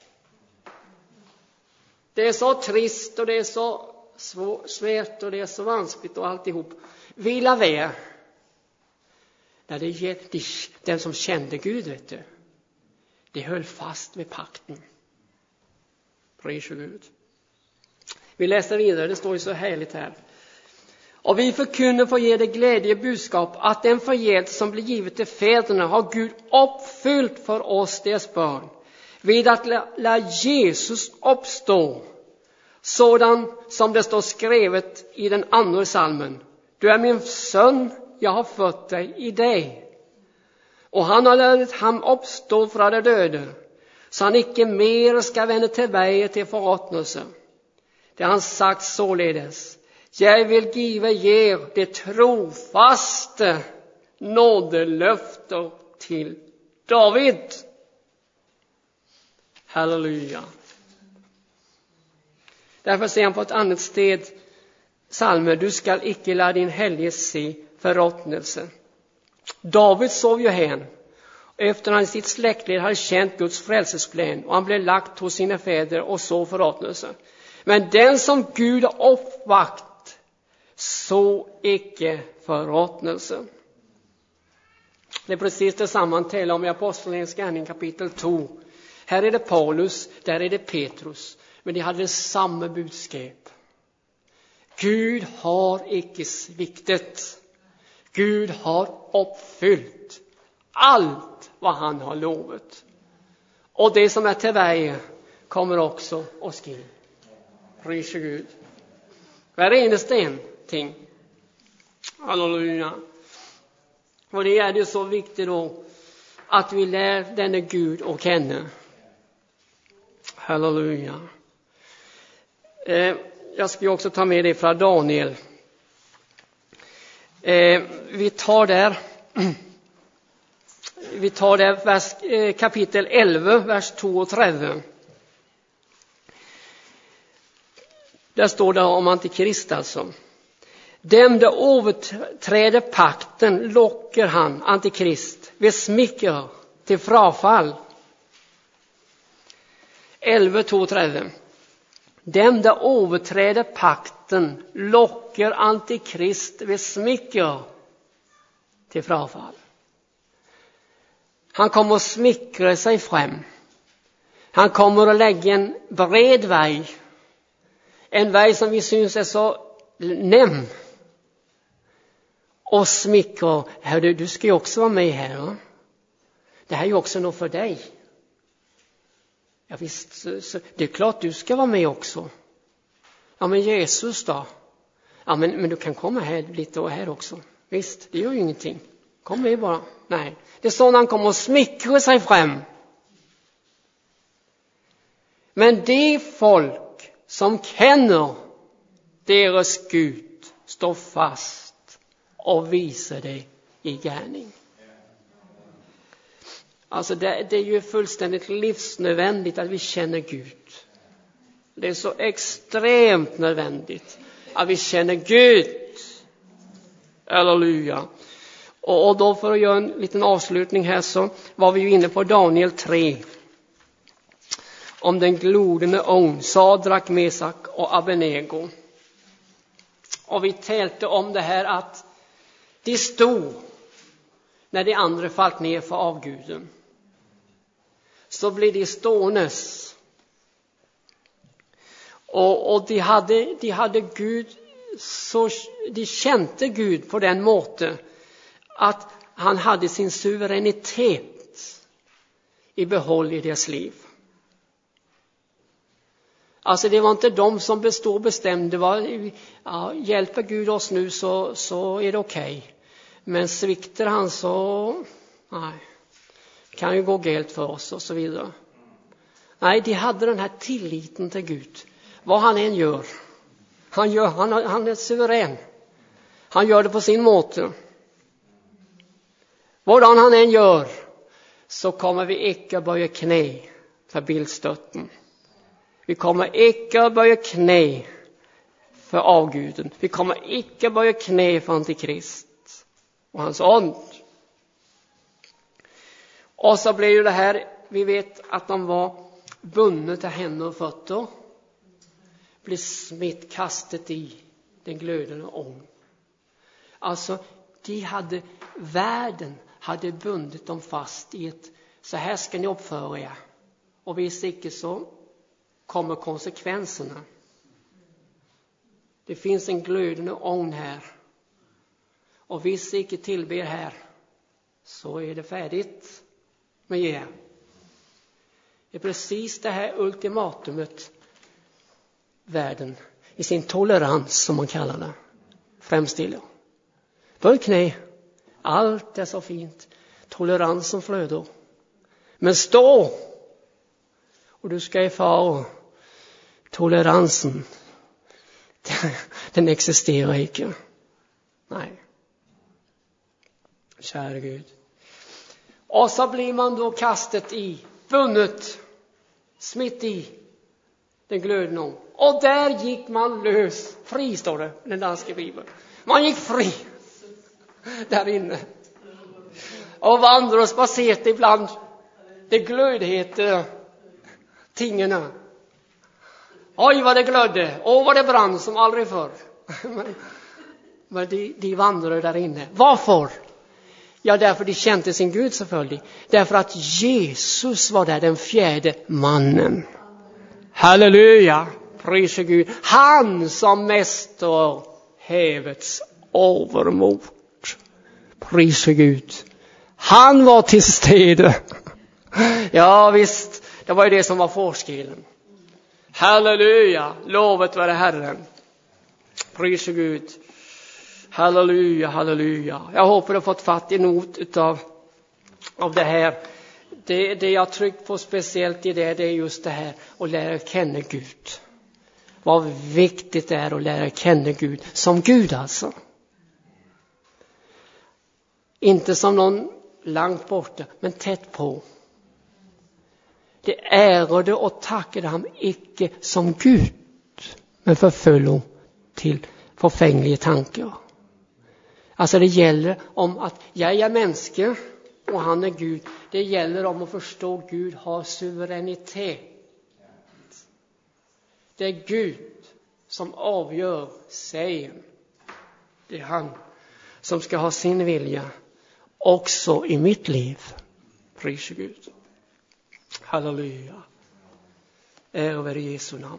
Det är så trist och det är så svårt och det är så vanskligt och alltihop. Vi laver. När det, det, den som kände Gud, vet du, det höll fast vid pakten. Pris och Gud. Vi läser vidare, det står ju så härligt här. Och vi förkunnar för er det glädje budskap att den förgäldelse som blir givet till fäderna har Gud uppfyllt för oss, deras barn, vid att la Jesus uppstå, sådan som det står skrivet i den andra psalmen. Du är min son, jag har fött dig i dig. Och han har låtit ham uppstå från de döda, så han icke mer ska vända tillbaka till förråtnelse. Det har han sagt således: jag vill giva er det trofaste nådelöfter till David. Halleluja. Därför säger han på ett annat sted, psalmer, du skall icke la din helge se förråtnelse. David sov ju hen, efter han i sitt släktled hade känt Guds frälsesplan, och han blev lagt hos sina fäder och så förråtnelse. Men den som Gud har uppvakt, så icke förråtnelse. Det är precis det samma han talar om i Apostlagärningarnas gärning kapitel två. Här är det Paulus, där är det Petrus. Men de hade samma budskap. Gud har icke sviktat. Gud har uppfyllt allt vad han har lovat. Och det som är till vägen kommer också att ske. Pris och Gud. Varje sten ting. Halleluja. Och det är det så viktigt då att vi lär denne Gud och känna. Halleluja. Eh, jag ska ju också ta med det från Daniel. Eh, vi tar där vi tar där vers, eh, kapitel elva, vers två och tre. Där står det om antikrist alltså. Dem det överträder pakten lockar han, antikrist, vid smicker till frafall. elva, två och tre. Dem det överträder pakten lockar antikrist vid smicker till frafall. Han kommer att smickra sig fram. Han kommer att lägga en bred väg. En väg som vi syns är så näm. Och smickra. Hörru, du ska ju också vara med här. Va? Det här är ju också något för dig. Ja visst, så, så, det är klart du ska vara med också. Ja men Jesus då? Ja men, men du kan komma här lite och här också. Visst, det gör ju ingenting. Kom med bara. Nej, det är så när han kommer att smickra sig fram. Men det folk som känner deras Gud står fast och visar det i gärning. Alltså det, det är ju fullständigt livsnödvändigt att vi känner Gud. Det är så extremt nödvändigt att vi känner Gud. Halleluja. Och, och då för att göra en liten avslutning här så var vi ju inne på Daniel tre. Om den glodande ång, Sadrak, Mesak och Abednego. Och vi tälte om det här att de stod när de andra fallt ner för avguden. Så blir de ståendes. Och, och de, hade, de hade Gud, så de kände Gud på den måten att han hade sin suveränitet i behåll i deras liv. Alltså det var inte de som bestod bestämde. Det var, ja, hjälper Gud oss nu så, så är det okej. Okay. Men sviktar han så, nej, kan ju gå galt för oss och så vidare. Nej, de hade den här tilliten till Gud. Vad han än gör. Han, gör, han, han är suverän. Han gör det på sin måte. Hvordan han än gör så kommer vi icke böja knä för bildstötten. Vi kommer icke böja knä för avguden. Vi kommer icke böja knä för Antikrist och hans ond. Och så blir ju det här, vi vet att de var bundna till händer och fötter. Blir smitt kastet i den glödande ång. Alltså, de hade, världen hade bundit dem fast i ett, så här ska ni uppföra er. Och visst icke så kommer konsekvenserna. Det finns en glödande ång här. Och visst icke tillber här, så är det färdigt med er. Det är precis det här ultimatumet världen i sin tolerans, som man kallar det, framställer. Böj knä, allt är så fint, toleransen flödar. Men stå, och du ska erfara toleransen, den existerar inte. Nej. Kära Gud. Och så blir man då kastet i, bundet, smitt i den glödande ång. Och där gick man lös, fri står det i den danska bibeln. Man gick fri där inne. Och vandrade och spacerade ibland det glödhete tingarna. Oj vad det glödde, åh vad det brann som aldrig förr. Men, men de, de vandrade där inne. Varför? Ja, därför de kände sin Gud selvfølgelig. Därför att Jesus var där, den fjärde mannen. Halleluja, pris Gud. Han som mäster hävets övermod. Pris Gud. Han var till stede. Ja visst, det var ju det som var forskillen. Halleluja, lovet vare Herren. Pris Gud. Halleluja, halleluja. Jag hoppas du har fått fatt i not utav av det här. Det, det jag tryckt på speciellt i det, det är just det här att lära känna Gud. Vad viktigt det är att lära känna Gud som Gud alltså. Inte som någon långt borta, men tätt på. Det ärade och tackade han icke som Gud, men förföllo till förfängliga tankar. Alltså det gäller om att jag är människa och han är Gud. Det gäller om att förstå Gud har suveränitet. Det är Gud som avgör sig. Det är han som ska ha sin vilja också i mitt liv. Pris Gud. Halleluja. Ära Jesu namn.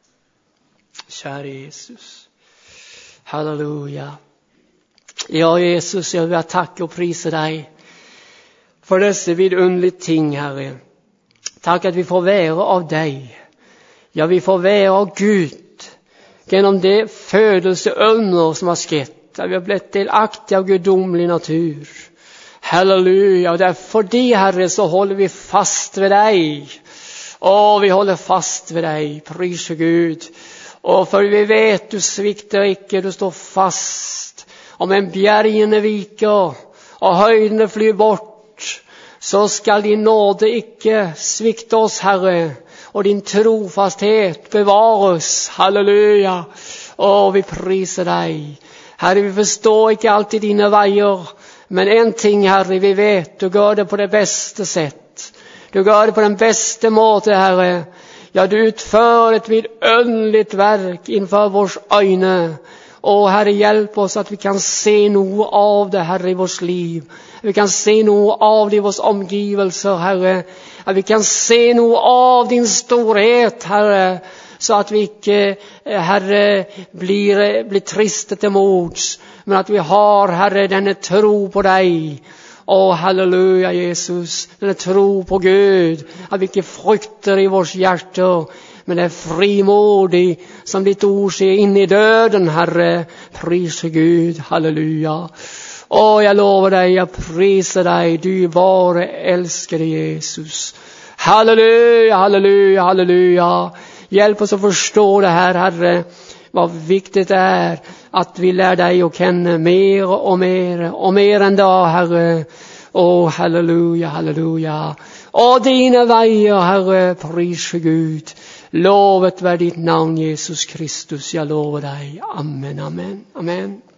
Kära Jesus. Halleluja. Ja Jesus, jag vill tacka och prisa dig för dessa vidunderliga ting, Herre. Tack att vi får vara av dig. Ja, vi får vara av Gud genom det födelseönder som har skett. Att vi har blivit delaktiga av gudomlig natur. Halleluja. Och därför det, Herre, så håller vi fast vid dig. Åh, vi håller fast vid dig. Pris Gud. Och för vi vet, du sviktar icke, du står fast. Om en bjärgen viker och höjden flyr bort, så skall din nåde icke svikta oss, Herre. Och din trofasthet bevaras. Halleluja. Och vi prisar dig. Herre, vi förstår icke alltid dina vägar. Men en ting, Herre, vi vet. Du gör det på det bästa sätt. Du gör det på den bästa måte, Herre. Ja, du utför ett vidunderligt verk inför vårs ögon. Och Herre, hjälp oss att vi kan se något av det, Herre, i vårt liv. Vi kan se något av det i vårs omgivelser, Herre. Att vi kan se något av din storhet, Herre. Så att vi inte, Herre, blir, blir trista till mods. Men att vi har, Herre, denna tro på dig. Åh, halleluja, Jesus. Denna tro på Gud. Att vi inte fruktar i vårt hjärta. Men det är frimodig som ditt ord ser in i döden, Herre. Pris Gud, halleluja. Åh, jag lovar dig, jag prisar dig, du bara älskade Jesus. Halleluja, halleluja, halleluja. Hjälp oss att förstå det här, Herre. vad viktigt det är att vi lär dig att känna mer och mer och mer än dag, Herre. Åh, halleluja, halleluja. Och dina vägar, Herre, pris för Gud. Lovet vär ditt namn, Jesus Kristus, jag lovar dig. Amen, amen, amen.